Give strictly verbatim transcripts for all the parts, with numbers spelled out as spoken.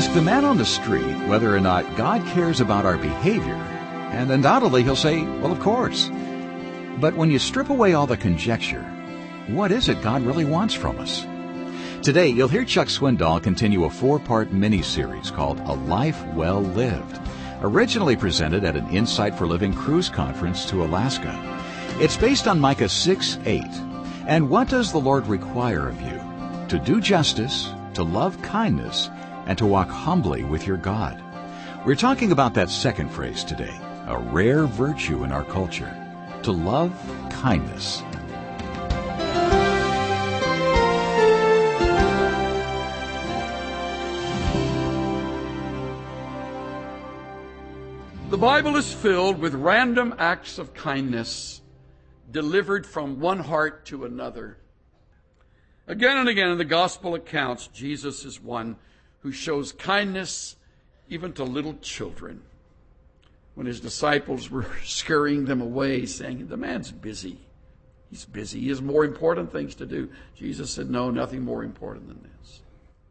Ask the man on the street whether or not God cares about our behavior, and undoubtedly he'll say, well, of course. But when you strip away all the conjecture, what is it God really wants from us? Today, you'll hear Chuck Swindoll continue a four-part mini-series called A Life Well Lived, originally presented at an Insight for Living cruise conference to Alaska. It's based on Micah six eight. And what does the Lord require of you? To do justice, to love kindness, and to walk humbly with your God. We're talking about that second phrase today, a rare virtue in our culture, to love kindness. The Bible is filled with random acts of kindness delivered from one heart to another. Again and again in the gospel accounts, Jesus is one who shows kindness even to little children. When his disciples were scurrying them away, saying, the man's busy. He's busy. He has more important things to do. Jesus said, no, nothing more important than this.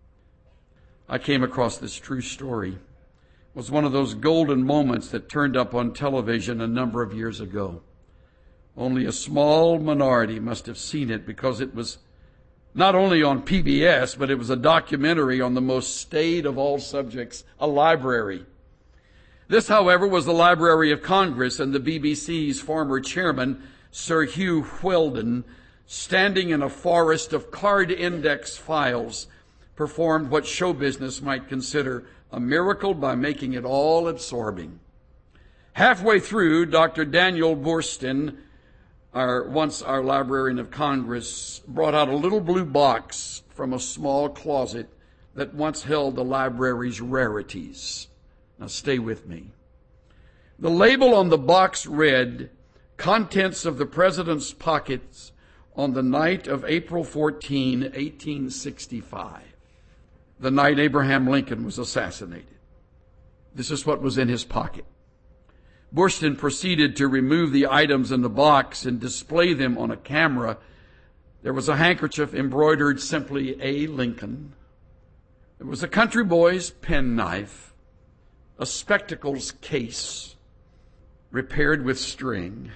I came across this true story. It was one of those golden moments that turned up on television a number of years ago. Only a small minority must have seen it because it was not only on P B S, but it was a documentary on the most staid of all subjects, a library. This, however, was the Library of Congress, and the B B C's former chairman, Sir Hugh Weldon, standing in a forest of card index files, performed what show business might consider a miracle by making it all absorbing. Halfway through, Doctor Daniel Boorstin, our once our Librarian of Congress, brought out a little blue box from a small closet that once held the library's rarities. Now stay with me. The label on the box read, "Contents of the President's Pockets on the night of April fourteenth, eighteen sixty-five. The night Abraham Lincoln was assassinated. This is what was in his pocket. Boorstin proceeded to remove the items in the box and display them on a camera. There was a handkerchief embroidered simply A. Lincoln. There was a country boy's penknife, a spectacles case repaired with string,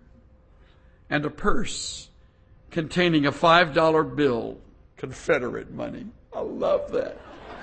and a purse containing a five dollar bill, Confederate money. I love that.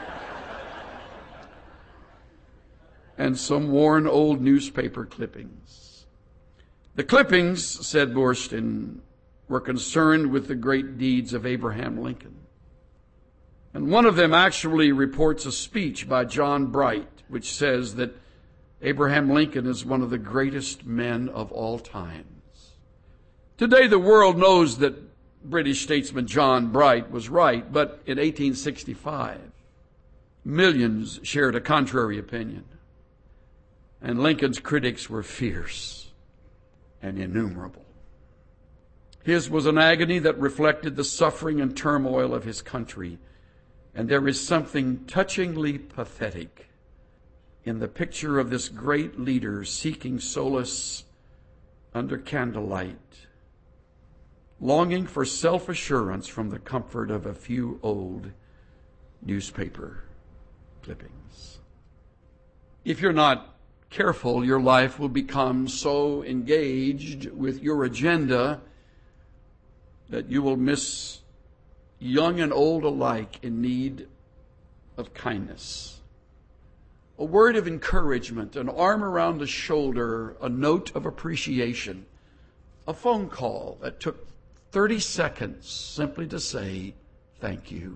And some worn old newspaper clippings. The clippings, said Boorstin, were concerned with the great deeds of Abraham Lincoln. And one of them actually reports a speech by John Bright, which says that Abraham Lincoln is one of the greatest men of all times. Today the world knows that British statesman John Bright was right, but in eighteen sixty-five, millions shared a contrary opinion. And Lincoln's critics were fierce and innumerable. His was an agony that reflected the suffering and turmoil of his country. And there is something touchingly pathetic in the picture of this great leader seeking solace under candlelight, longing for self-assurance from the comfort of a few old newspaper clippings. If you're not careful, your life will become so engaged with your agenda that you will miss young and old alike in need of kindness. A word of encouragement, an arm around the shoulder, a note of appreciation, a phone call that took thirty seconds simply to say thank you.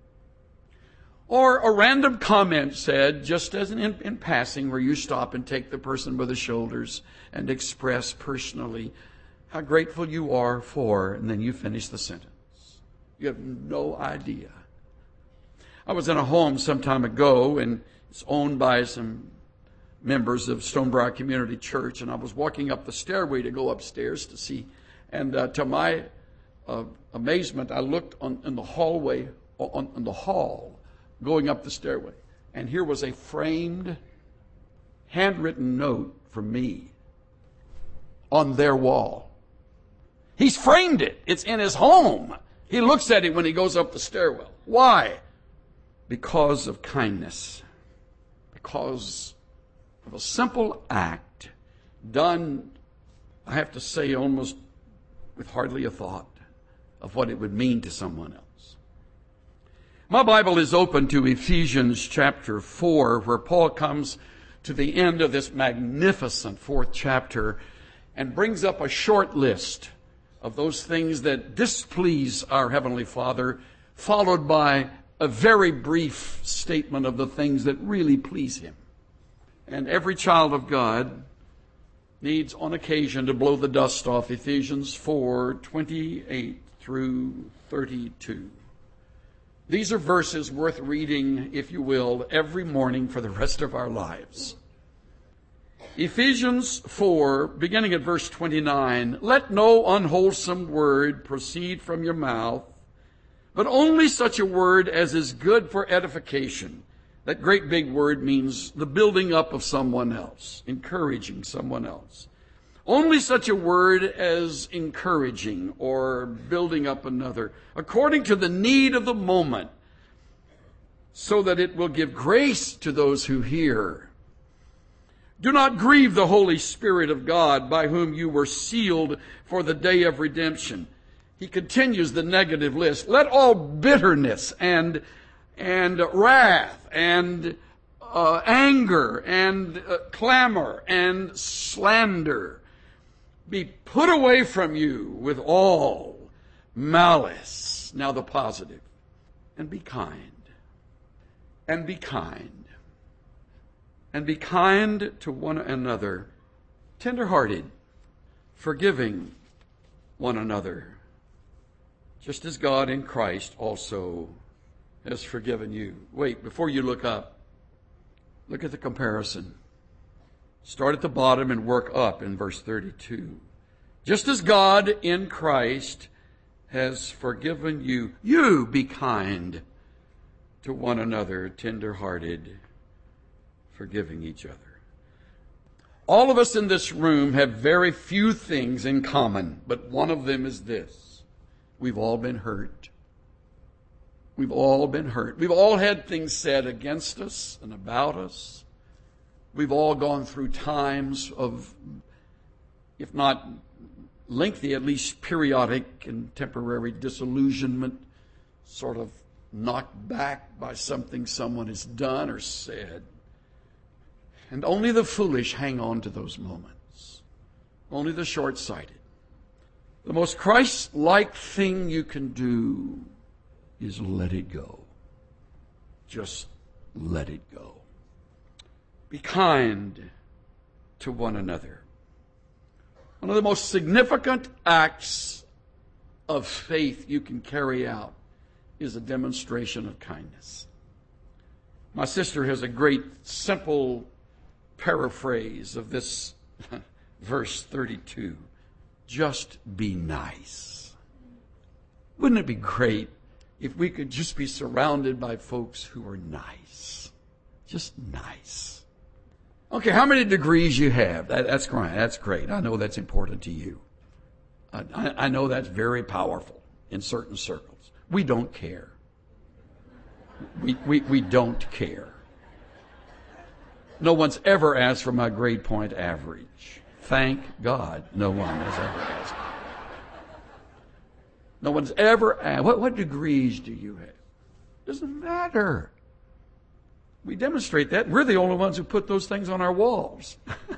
Or a random comment said, just as in, in passing, where you stop and take the person by the shoulders and express personally how grateful you are for, and then you finish the sentence. You have no idea. I was in a home some time ago, and it's owned by some members of Stonebriar Community Church, and I was walking up the stairway to go upstairs to see, and uh, to my uh, amazement, I looked on, in the hallway, on, on the hall, going up the stairway, and here was a framed, handwritten note from me on their wall. He's framed it. It's in his home. He looks at it when he goes up the stairwell. Why? because of kindness, because of a simple act done, I have to say, almost with hardly a thought of what it would mean to someone else. My Bible is open to Ephesians chapter four, where Paul comes to the end of this magnificent fourth chapter and brings up a short list of those things that displease our Heavenly Father, followed by a very brief statement of the things that really please Him. And every child of God needs on occasion to blow the dust off Ephesians four, twenty-eight through thirty-two. These are verses worth reading, if you will, every morning for the rest of our lives. Ephesians four, beginning at verse twenty-nine, "Let no unwholesome word proceed from your mouth, but only such a word as is good for edification." That great big word means the building up of someone else, encouraging someone else. Only such a word as encouraging or building up another, according to the need of the moment, so that it will give grace to those who hear. Do not grieve the Holy Spirit of God, by whom you were sealed for the day of redemption. He continues the negative list. Let all bitterness and and wrath and uh, anger and uh, clamor and slander be put away from you with all malice. Now the positive. And be kind. And be kind. And be kind to one another, tender-hearted, forgiving one another, just as God in Christ also has forgiven you. Wait, before you look up, look at the comparison. Start at the bottom and work up in verse thirty-two. Just as God in Christ has forgiven you, you be kind to one another, tender-hearted, forgiving each other. All of us in this room have very few things in common, but one of them is this: we've all been hurt. We've all been hurt. We've all had things said against us and about us. We've all gone through times of, if not lengthy, at least periodic and temporary disillusionment, sort of knocked back by something someone has done or said. And only the foolish hang on to those moments. Only the short-sighted. The most Christ-like thing you can do is let it go. Just let it go. Be kind to one another. One of the most significant acts of faith you can carry out is a demonstration of kindness. My sister has a great, simple paraphrase of this verse thirty-two. Just be nice. Wouldn't it be great if we could just be surrounded by folks who are nice? Just nice. Okay, how many degrees you have? That, that's great. That's great. I know that's important to you. I, I know that's very powerful in certain circles. We don't care. We, we, we don't care. No one's ever asked for my grade point average. Thank God no one has ever asked. No one's ever asked, what, what degrees do you have? Doesn't matter. We demonstrate that. We're the only ones who put those things on our walls.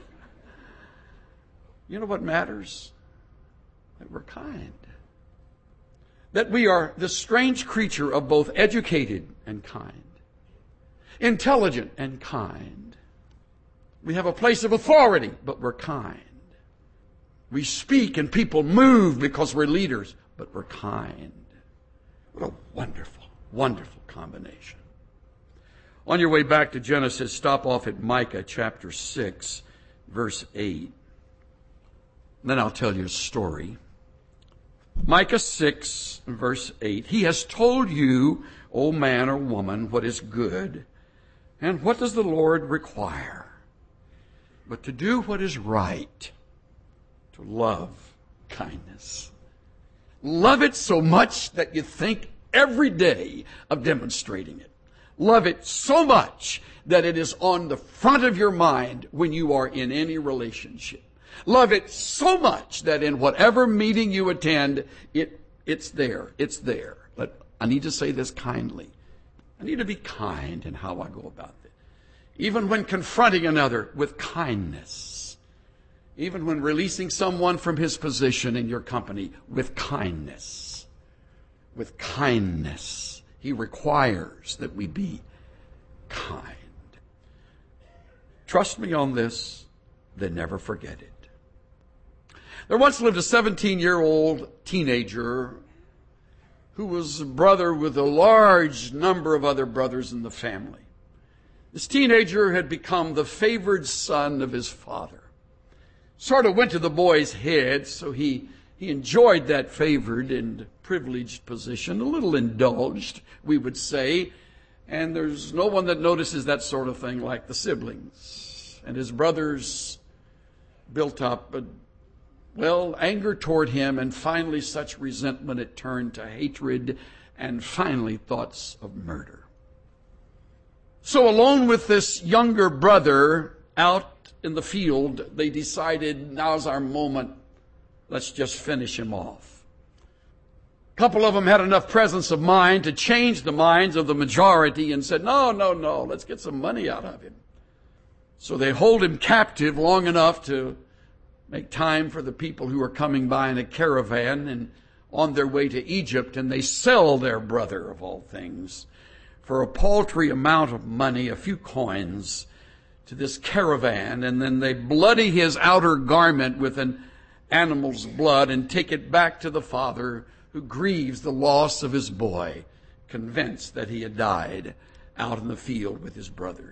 You know what matters? That we're kind. That we are the strange creature of both educated and kind, intelligent and kind. We have a place of authority, but we're kind. We speak and people move because we're leaders, but we're kind. What a wonderful, wonderful combination. On your way back to Genesis, stop off at Micah chapter six, verse eight. Then I'll tell you a story. Micah six, verse eight. He has told you, O man or woman, what is good, and what does the Lord require? But to do what is right, to love kindness. Love it so much that you think every day of demonstrating it. Love it so much that it is on the front of your mind when you are in any relationship. Love it so much that in whatever meeting you attend, it, it's there. It's there. But I need to say this kindly. I need to be kind in how I go about it. Even when confronting another, with kindness. Even when releasing someone from his position in your company, with kindness. With kindness. He requires that we be kind. Trust me on this, then never forget it. There once lived a seventeen-year-old teenager who was a brother with a large number of other brothers in the family. This teenager had become the favored son of his father. Sort of went to the boy's head, so he, he enjoyed that favored and privileged position, a little indulged, we would say. And there's no one that notices that sort of thing like the siblings. And his brothers built up a Well, anger toward him, and finally such resentment it turned to hatred, and finally thoughts of murder. So alone with this younger brother out in the field, they decided, now's our moment, let's just finish him off. A couple of them had enough presence of mind to change the minds of the majority and said, no, no, no, let's get some money out of him. So they hold him captive long enough to make time for the people who are coming by in a caravan and on their way to Egypt, and they sell their brother, of all things, for a paltry amount of money, a few coins, to this caravan, and then they bloody his outer garment with an animal's blood and take it back to the father, who grieves the loss of his boy, convinced that he had died out in the field with his brothers.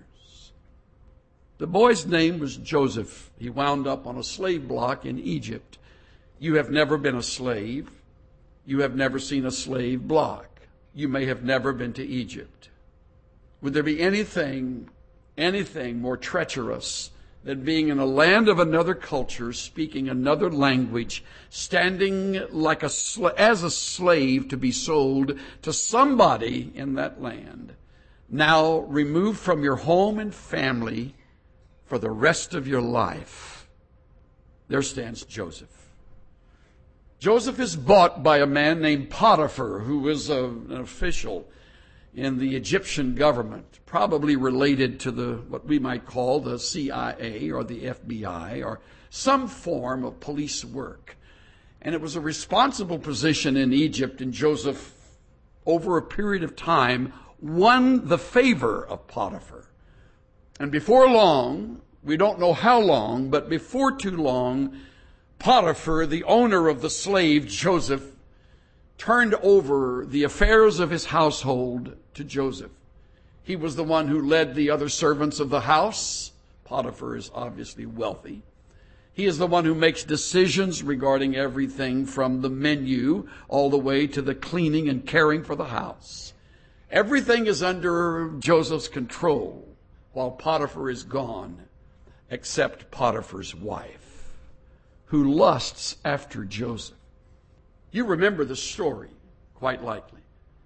The boy's name was Joseph. He wound up on a slave block in Egypt. You have never been a slave. You have never seen a slave block. You may have never been to Egypt. Would there be anything, anything more treacherous than being in a land of another culture, speaking another language, standing like a sl- as a slave to be sold to somebody in that land, now removed from your home and family for the rest of your life? There stands Joseph. Joseph is bought by a man named Potiphar, who was a, an official in the Egyptian government, probably related to the what we might call the C I A or the F B I or some form of police work. And it was a responsible position in Egypt, and Joseph, over a period of time, won the favor of Potiphar. And before long, we don't know how long, but before too long, Potiphar, the owner of the slave Joseph, turned over the affairs of his household to Joseph. He was the one who led the other servants of the house. Potiphar is obviously wealthy. He is the one who makes decisions regarding everything from the menu all the way to the cleaning and caring for the house. Everything is under Joseph's control while Potiphar is gone, except Potiphar's wife, who lusts after Joseph. You remember the story, quite likely.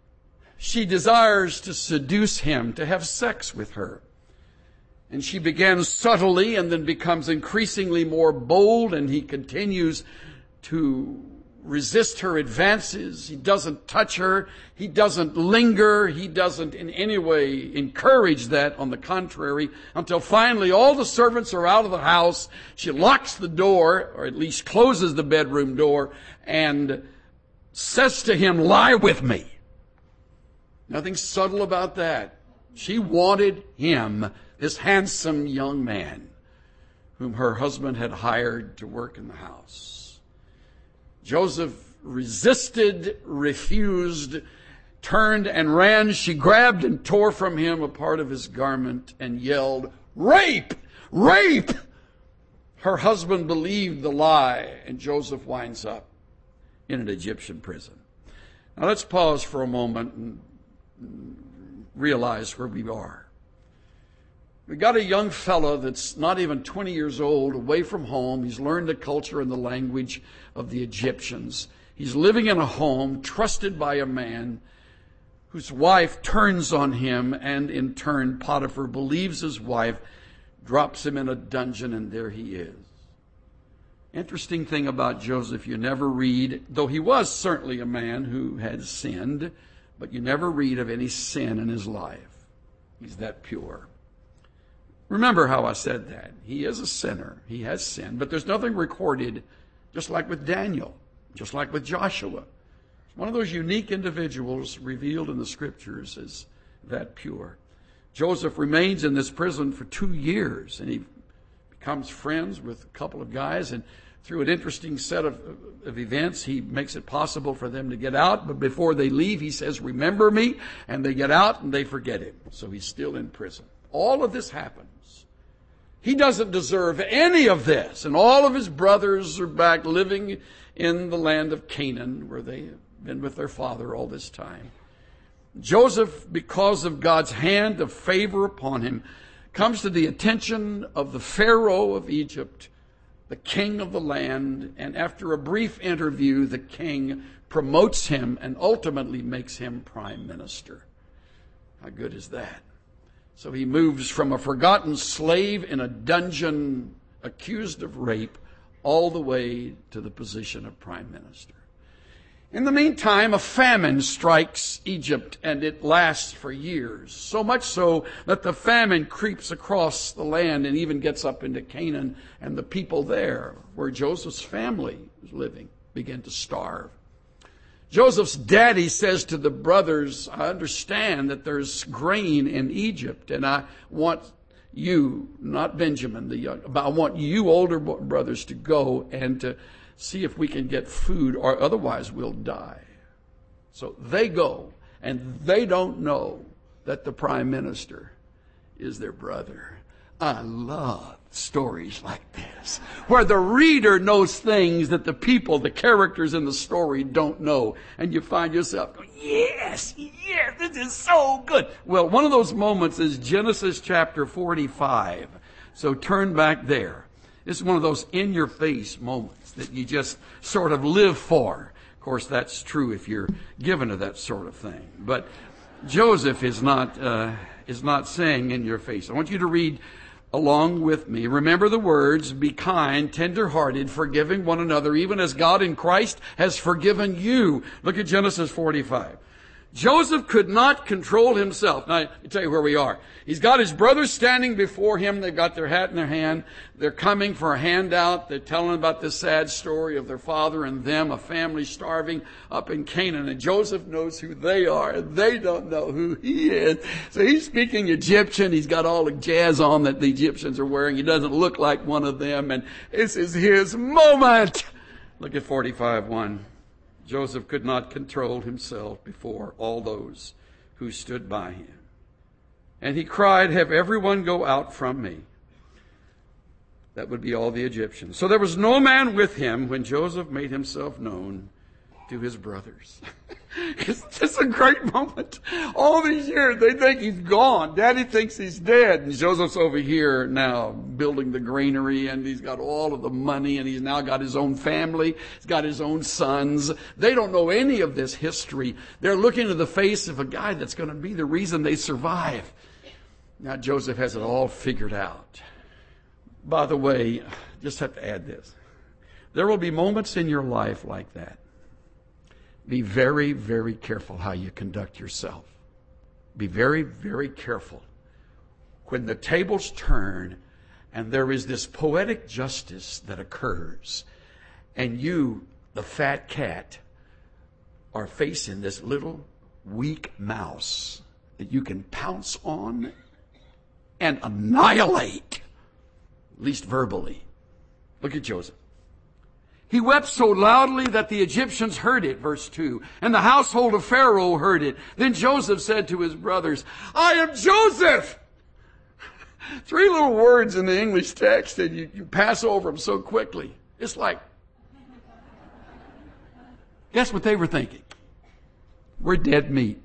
She desires to seduce him, to have sex with her. And she begins subtly and then becomes increasingly more bold, and he continues to resist her advances. He doesn't touch her. He doesn't linger. He doesn't in any way encourage that. On the contrary, until finally all the servants are out of the house. She locks the door, or at least closes the bedroom door, and says to him, "Lie with me." Nothing subtle about that. She wanted him, this handsome young man whom her husband had hired to work in the house. Joseph resisted, refused, turned and ran. She grabbed and tore from him a part of his garment and yelled, "Rape! Rape!" Her husband believed the lie, and Joseph winds up in an Egyptian prison. Now let's pause for a moment and realize where we are. We got a young fellow that's not even twenty years old, away from home. He's learned the culture and the language of the Egyptians. He's living in a home trusted by a man whose wife turns on him, and in turn Potiphar believes his wife, drops him in a dungeon, and there he is. Interesting thing about Joseph, you never read, though he was certainly a man who had sinned, but you never read of any sin in his life. He's that pure. Remember how I said that. He is a sinner. He has sinned, but there's nothing recorded, just like with Daniel, just like with Joshua. One of those unique individuals revealed in the scriptures is that pure. Joseph remains in this prison for two years, and he becomes friends with a couple of guys, and through an interesting set of, of events, he makes it possible for them to get out. But before they leave, he says, "Remember me," and they get out and they forget him. So he's still in prison. All of this happens. He doesn't deserve any of this, and all of his brothers are back living in the land of Canaan, where they have been with their father all this time. Joseph, because of God's hand of favor upon him, comes to the attention of the Pharaoh of Egypt, the king of the land, and after a brief interview, the king promotes him and ultimately makes him prime minister. How good is that? So he moves from a forgotten slave in a dungeon accused of rape all the way to the position of prime minister. In the meantime, a famine strikes Egypt, and it lasts for years. So much so that the famine creeps across the land and even gets up into Canaan, and the people there, where Joseph's family was living, begin to starve. Joseph's daddy says to the brothers, "I understand that there's grain in Egypt, and I want you, not Benjamin, the young, but I want you older brothers to go and to see if we can get food, or otherwise we'll die." So they go, and they don't know that the prime minister is their brother. I love stories like this, where the reader knows things that the people, the characters in the story don't know. And you find yourself going, yes, yes, this is so good. Well, one of those moments is Genesis chapter forty-five. So turn back there. This is one of those in-your-face moments that you just sort of live for. Of course, that's true if you're given to that sort of thing. But Joseph is not uh, is not saying in your face. I want you to read along with me. Remember the words, "Be kind, tender-hearted, forgiving one another, even as God in Christ has forgiven you." Look at Genesis forty-five. Joseph could not control himself. Now, I tell you where we are. He's got his brothers standing before him. They've got their hat in their hand. They're coming for a handout. They're telling about this sad story of their father and them, a family starving up in Canaan. And Joseph knows who they are, and they don't know who he is. So he's speaking Egyptian. He's got all the jazz on that the Egyptians are wearing. He doesn't look like one of them. And this is his moment. Look at forty-five one. Joseph could not control himself before all those who stood by him. And he cried, "Have everyone go out from me." That would be all the Egyptians. So there was no man with him when Joseph made himself known to his brothers. It's just a great moment. All these years, they think he's gone. Daddy thinks he's dead. And Joseph's over here now building the granary, and he's got all of the money, and he's now got his own family. He's got his own sons. They don't know any of this history. They're looking into the face of a guy that's going to be the reason they survive. Now Joseph has it all figured out. By the way, just have to add this. There will be moments in your life like that. Be very, very careful how you conduct yourself. Be very, very careful. When the tables turn and there is this poetic justice that occurs, and you, the fat cat, are facing this little weak mouse that you can pounce on and annihilate, at least verbally. Look at Joseph. He wept so loudly that the Egyptians heard it, verse two, and the household of Pharaoh heard it. Then Joseph said to his brothers, "I am Joseph!" Three little words in the English text, and you, you pass over them so quickly. It's like, guess what they were thinking? We're dead meat.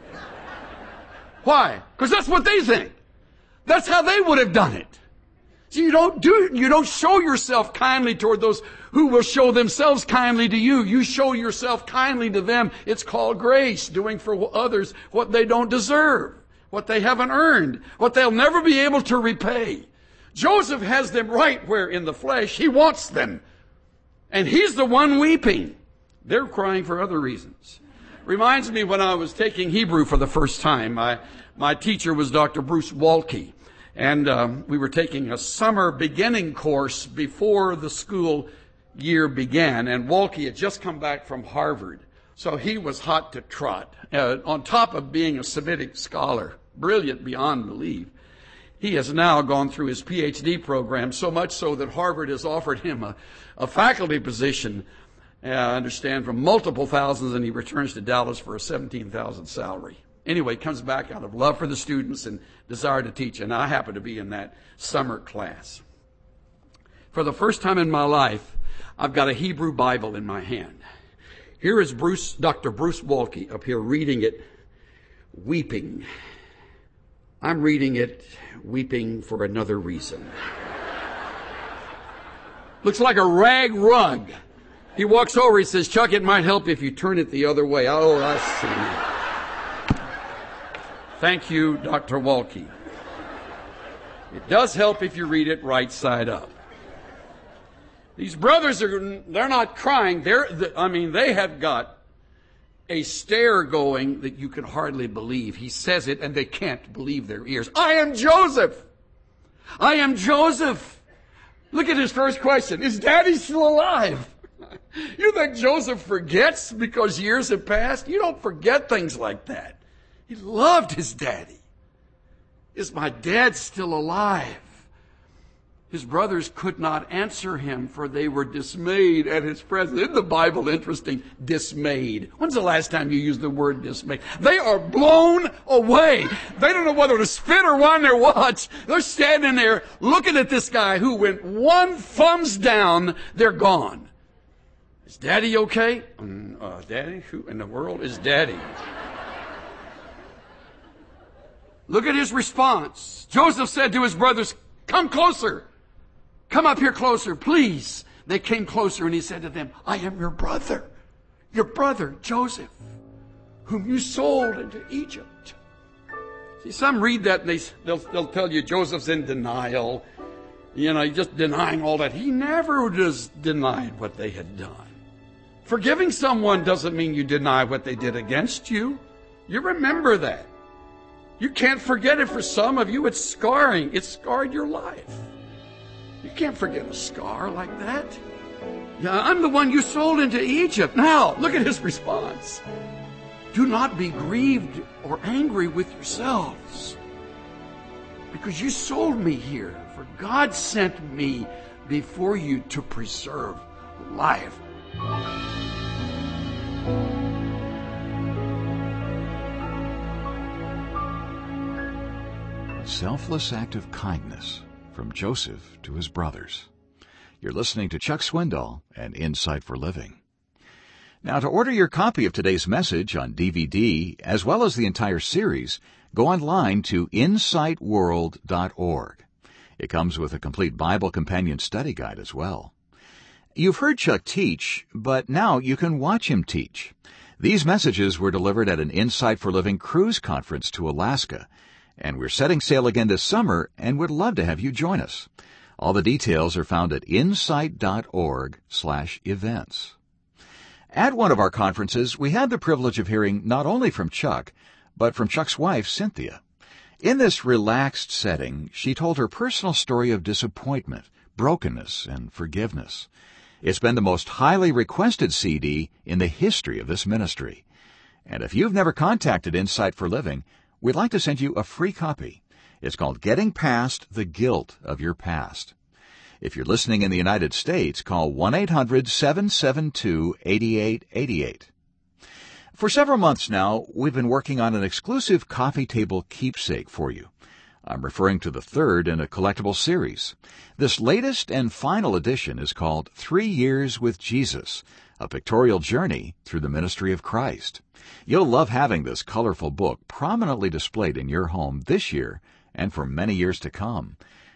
Why? Because that's what they think. That's how they would have done it. So you don't do, you don't show yourself kindly toward those who will show themselves kindly to you. You show yourself kindly to them. It's called grace, doing for others what they don't deserve, what they haven't earned, what they'll never be able to repay. Joseph has them right where in the flesh he wants them. And he's the one weeping. They're crying for other reasons. Reminds me when I was taking Hebrew for the first time. My, my teacher was Doctor Bruce Waltke. And um, we were taking a summer beginning course before the school year began. And Waltke had just come back from Harvard. So he was hot to trot. Uh, on top of being a Semitic scholar, brilliant beyond belief, he has now gone through his P H D program, so much so that Harvard has offered him a, a faculty position, uh, I understand, from multiple thousands, and he returns to Dallas for a seventeen thousand salary. Anyway, comes back out of love for the students and desire to teach, and I happen to be in that summer class. For the first time in my life, I've got a Hebrew Bible in my hand. Here is Bruce, Doctor Bruce Waltke up here reading it, weeping. I'm reading it, weeping for another reason. Looks like a rag rug. He walks over, he says, Chuck, it might help if you turn it the other way. Oh, I see. Thank you, Doctor Waltke. It does help if you read it right side up. These brothers are, they're not crying. They're, I mean, they have got a stare going that you can hardly believe. He says it and they can't believe their ears. I am Joseph. I am Joseph. Look at his first question. Is Daddy still alive? You think Joseph forgets because years have passed? You don't forget things like that. He loved his daddy. Is my dad still alive? His brothers could not answer him, for they were dismayed at his presence. Isn't the Bible interesting? Dismayed. When's the last time you used the word dismayed? They are blown away. They don't know whether to spit or wind their watch. They're standing there looking at this guy who went one thumbs down, they're gone. Is Daddy okay? Um, uh, Daddy? Who in the world is Daddy? Look at his response. Joseph said to his brothers, come closer. Come up here closer, please. They came closer and he said to them, I am your brother, your brother Joseph, whom you sold into Egypt. See, some read that and they, they'll, they'll tell you Joseph's in denial. You know, just denying all that. He never just denied what they had done. Forgiving someone doesn't mean you deny what they did against you. You remember that. You can't forget it. For some of you, it's scarring. It's scarred your life. You can't forget a scar like that. Yeah, I'm the one you sold into Egypt. Now, look at his response. Do not be grieved or angry with yourselves, because you sold me here. For God sent me before you to preserve life. A selfless act of kindness from Joseph to his brothers. You're listening to Chuck Swindoll and Insight for Living. Now, to order your copy of today's message on D V D, as well as the entire series, go online to insight world dot org. It comes with a complete Bible companion study guide as well. You've heard Chuck teach, but now you can watch him teach. These messages were delivered at an Insight for Living cruise conference to Alaska, and we're setting sail again this summer and would love to have you join us. All the details are found at insight dot org slash events. At one of our conferences, we had the privilege of hearing not only from Chuck, but from Chuck's wife, Cynthia. In this relaxed setting, she told her personal story of disappointment, brokenness, and forgiveness. It's been the most highly requested C D in the history of this ministry. And if you've never contacted Insight for Living, we'd like to send you a free copy. It's called Getting Past the Guilt of Your Past. If you're listening in the United States, call one eight hundred seven seven two eight eight eight eight. For several months now, we've been working on an exclusive coffee table keepsake for you. I'm referring to the third in a collectible series. This latest and final edition is called Three Years with Jesus, a pictorial journey through the ministry of Christ. You'll love having this colorful book prominently displayed in your home this year and for many years to come.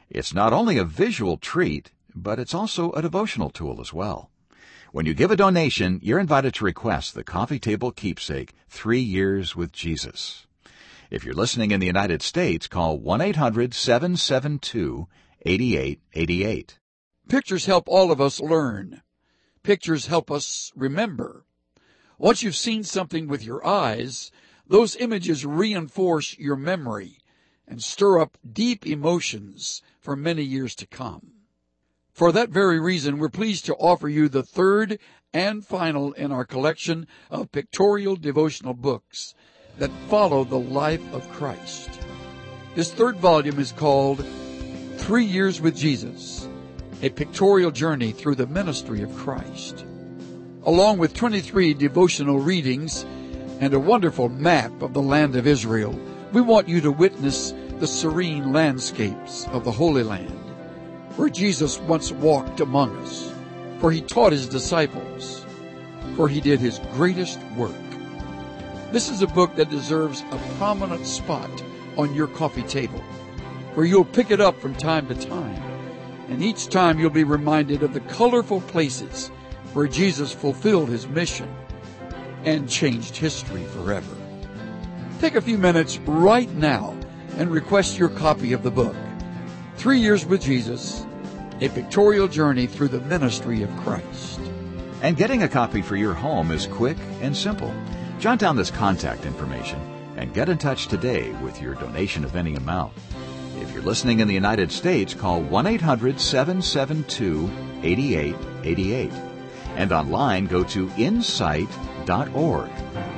It's not only a visual treat, but it's also a devotional tool as well. When you give a donation, you're invited to request the Coffee Table Keepsake, Three Years with Jesus. If you're listening in the United States, call one eight hundred seven seven two eight eight eight eight. Pictures help all of us learn. Pictures help us remember. Once you've seen something with your eyes, those images reinforce your memory and stir up deep emotions for many years to come. For that very reason, we're pleased to offer you the third and final in our collection of pictorial devotional books that follow the life of Christ. This third volume is called Three Years with Jesus, a pictorial journey through the ministry of Christ. Along with twenty-three devotional readings and a wonderful map of the land of Israel, we want you to witness the serene landscapes of the Holy Land, where Jesus once walked among us, for he taught his disciples, for he did his greatest work. This is a book that deserves a prominent spot on your coffee table, where you'll pick it up from time to time, and each time you'll be reminded of the colorful places where Jesus fulfilled his mission and changed history forever. Take a few minutes right now and request your copy of the book, Three Years with Jesus, a pictorial journey through the ministry of Christ. And getting a copy for your home is quick and simple. Jot down this contact information and get in touch today with your donation of any amount. If you're listening in the United States, call one eight hundred seven seven two eight eight eight eight. And online, go to insight dot org.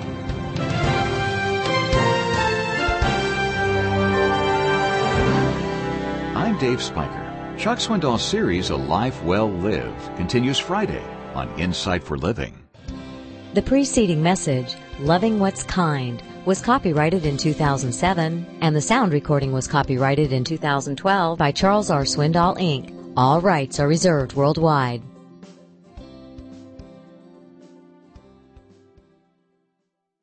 I'm Dave Spiker. Chuck Swindoll's series, A Life Well Lived, continues Friday on Insight for Living. The preceding message, Loving What's Kind, was copyrighted in two thousand seven, and the sound recording was copyrighted in two thousand twelve by Charles R. Swindoll, Incorporated. All rights are reserved worldwide.